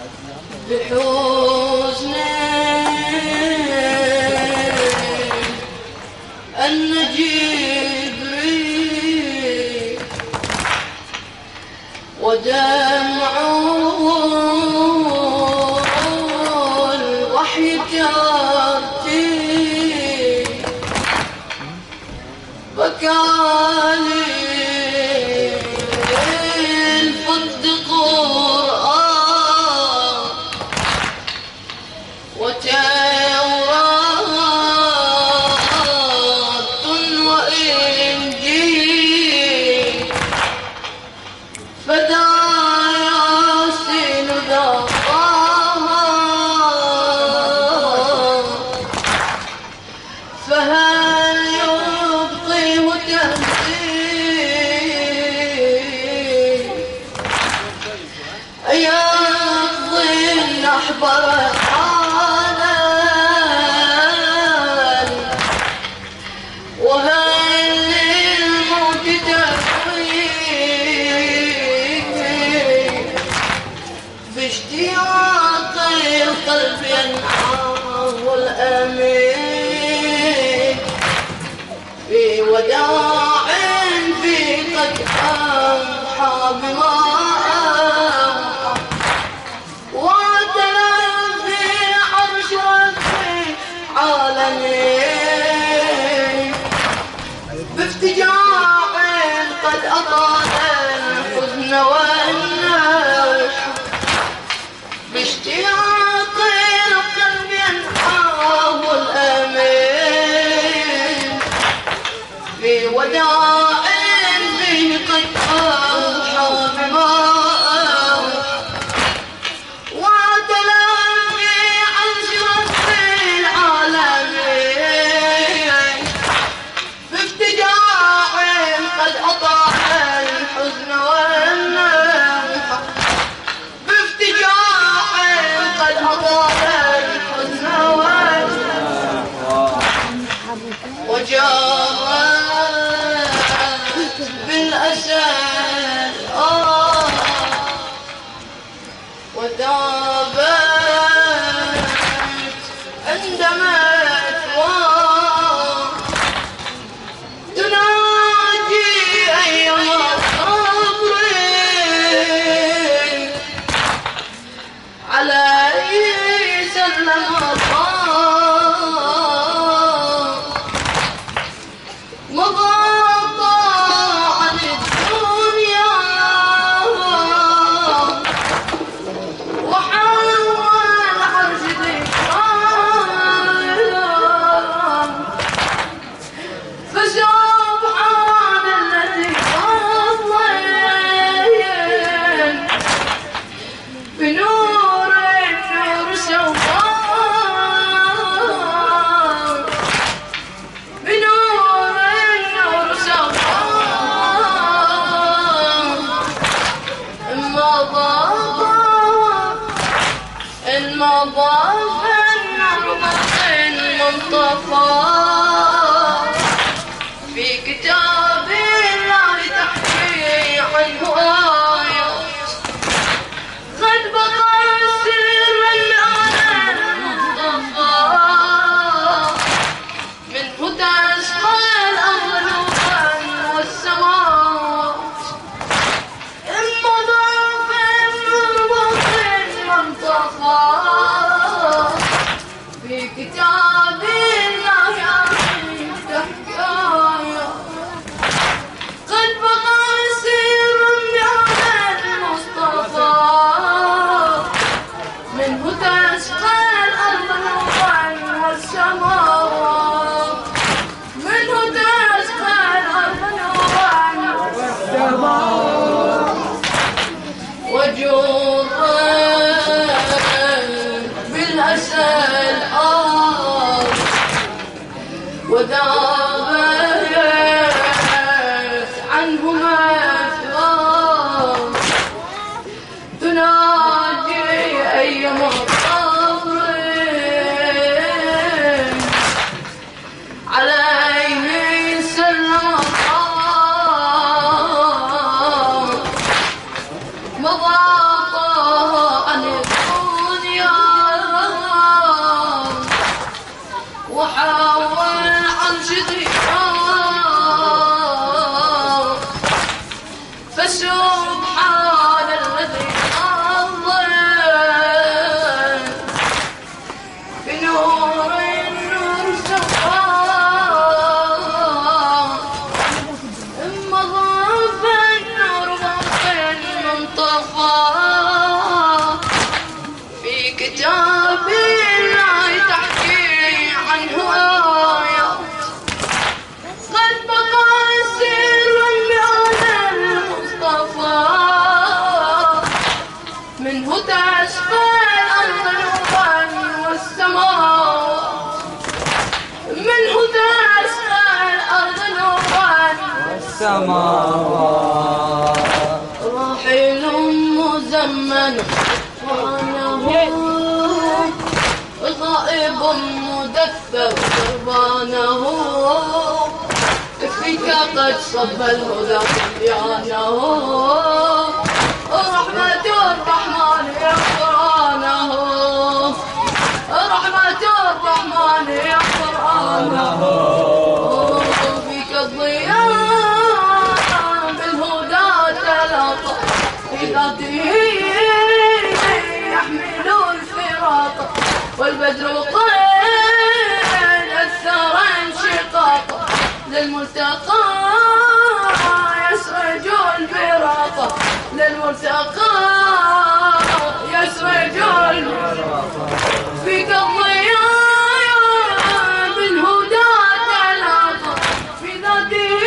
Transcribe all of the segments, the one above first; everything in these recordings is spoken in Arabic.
بحزن النجيب ريح ودمع الوحي ترتيح بكالي الفقد قرآن وتوراة وإنجيل فدا ياسين ذا طه فهل يبقيه تهديد يقضي الأحبار حالا وهل للموت تفريق باشتياق القلب ينحاه الأمين في وداع في قد أضحى بما أوحى وتلذي عرش ربي عالمين بافتجاع قد أطال الحزن والنوح باشتياق القلب ينحاه الأمين في وداع فيه قد أوحى بما أوحى وتلقي عرش ربي العالمين بافتجاع قد أطاح الحزن والنوح بافتجاع قد أطاح الحزن والنوح وجاءت بالأسى وذابت عندما تناجي أيها الصابرين عليه سلم الله مضى عن الدنيا وحول عرش ذكران فسبحان الذي أضلين بنور النور سواه بنور النور سواه المضى فالنربط المنطفى في كتاب الله تحكي عنه آيات قد بقى السر على المصطفى منه تسقى الأرض والسماوات المضى في النربط المنطفى في كتاب الله تحكي آيات قد بقى سر على المصطفى منه تسقى الأرض نوعا والسماوات منه تسقى الأرض نوعا والسماوات وجوبا بالأسى الأرض وذابت عنه مثواه تناجي أيها الصابرين عليه سلم الله مضى عن الدنيا كتاب الله تحكي عنه آيات قد بقى سر بعون المصطفى منه تسقى الأرض نورا والسماوات منه تسقى الأرض نورا والسماوات راحل مزمن غائب مدثر قربانه فيك قد صب الهدى بيانه رحمة الرحمن يا قرآنه رحمة الرحمن يا قرآنه فيك الضياء بالهدى تلاقى في ذاته يحمل الفراق والبدر قد أثر انشقاقا للملتقى يسرج الفراق للملتقى يسرج الفراق فيك الضياء بالهدى تلاقى في ذاته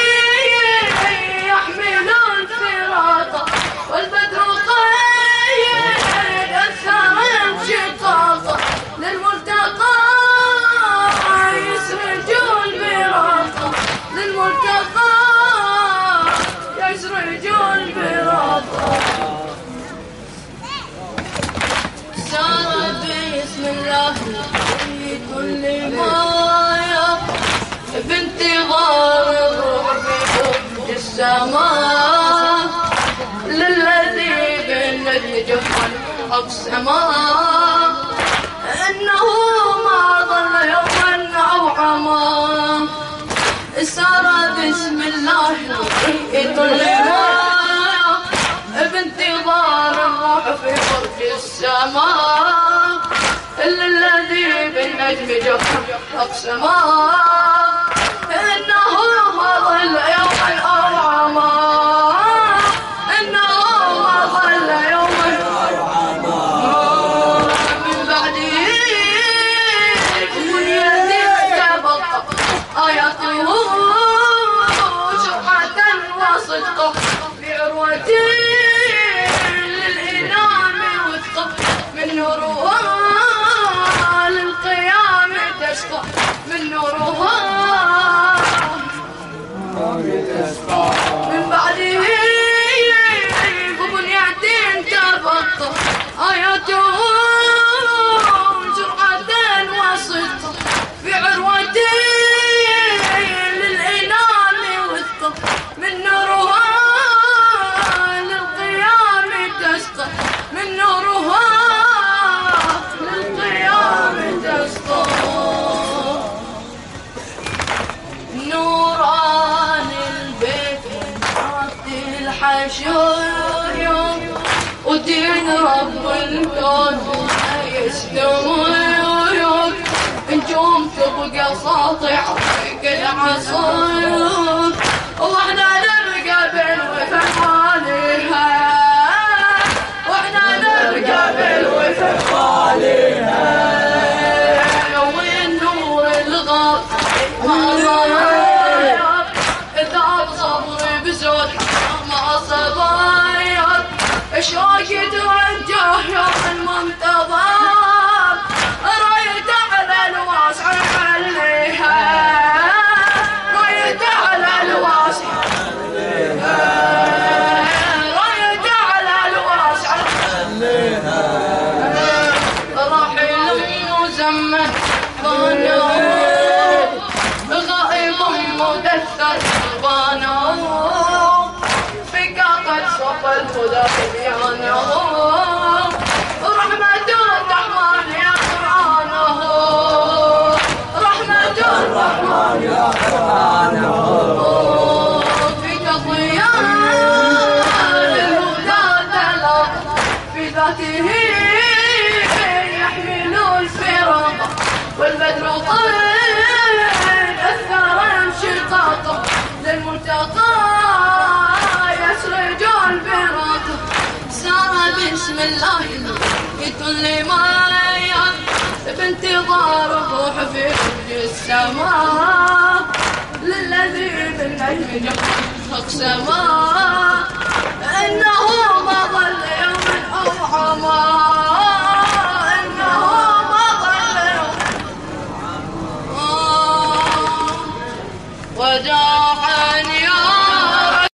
يحمل الفراق والبدر قد أثر انشقاقا للملتقى يسرج الفراق للملتقى يسرج الفراق سار بسم الله في كل ما بانتظار الروح في حب السماء للذي بالنجم جفا أقسما إنه ما ظل يوما أو عما سار بسم الله في كل ما بانتظار الروح في برج السماء الذي بالنجم جفا أقسما إنه ما ظل يوما أو عما إنه ما ظل يوما أو عما من بعده بنيته تبقى آياته شرحة وصدقه بعروة للإنام وثقه من نورها للقيام تشقى من نورها من بعده ببنية تبقى آياته جرعة وصدقه بعروة للإنام وثقه من نورها للقيام تسقى من نورها للقيام تسقى نوران البيت من الحشور ودين رب الكون يستمر نجوم تبقى ساطعة في كل عصر واحنا نبقى بالوفا حالها واحنا نبقى بالوفا حالها وين نور الغار ما ضايع ذاب صبري بزود ما صغير شوقي توجه يوم المنتظر رايت على الواسع عليها رايت على الواسع عليها رايت على الواسع عليها راحل مزمن ظنه غائب مدثر ظنه فيك قد صف الهدى بيانه رحمة الرحمن يا قرآنه رحمة الرحمن يا قرآنه فيك ضياء للهدى تلا في ذاته يحمل الفراق والبدر قد أثر انشقاقه للملتقى يسرج الفراق سار بسم الله وقت لمايا بانتظار الروح في برج السماء للذي بالنجم جحفق سماء